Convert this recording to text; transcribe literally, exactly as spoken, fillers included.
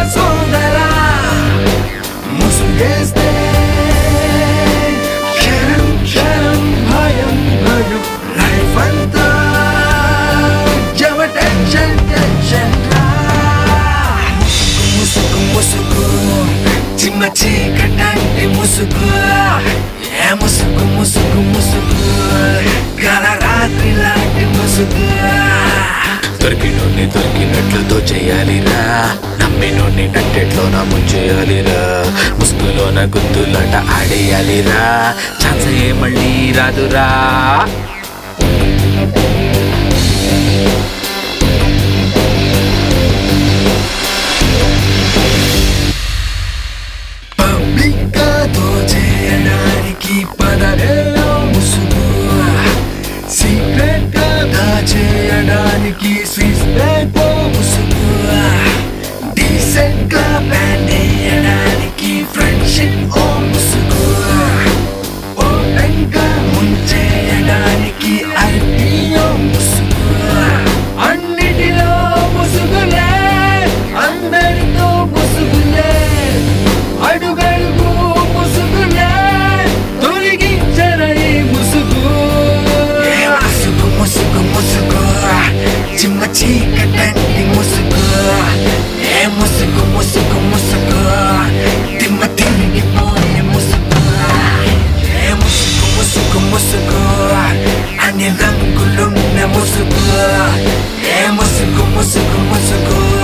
సోదరా ముసుగేస్తే క్షణం క్షణం భయం భయం లైఫ్ అంతా జవ టెన్షన్ టెన్షన్ రా ముసుగు ముసుగు చిమ్మ చీకటంటి ముసుగు ఏ ముసుగు ముసుగు ముసుగు గల రాత్రి లాంటి ముసుగు దొరికినోని దొరికినట్లు దోచేయాలిరా నమ్మినోని నట్టెట్లోన ముంచేయాలిరా ముసుగులోన గుద్దులాట ఆడేయాలిరా ఛాన్స్ ఏ మళ్ళీ రాదురా పబ్లిక్గా దోచేయడానికి పదవేలో ముసుగు సీక్రెట్ గా దాచేయడానికి స్విస్ బ్యాంక్ ముసుగు డీసెంట్ గా బ్యాండ్ వేయడానికి ఫ్రెండ్షిప్ ఓ ముసుగు ఓపెన్ గా ముంచేయడానికి ఐపీఓ ముసుగు అన్నిటిలో ముసుగులే అందరితో ముసుగులే అడుగడుగు ముసుగులే తొలగించర ఈ ముసుగు ముసుగు ముసుగు ముసుగు చిమ్మ చీకటంటి ముసుగు ఏ ముసుగు ముసుగు ముసుగు తిమ్మ తిరిగిపోయే ముసుగు ఏ ముసుగు ముసుగు ముసుగు అన్ని రంగులున్న ముసుగు ఏ ముసుగు ముసుగు ముసుగు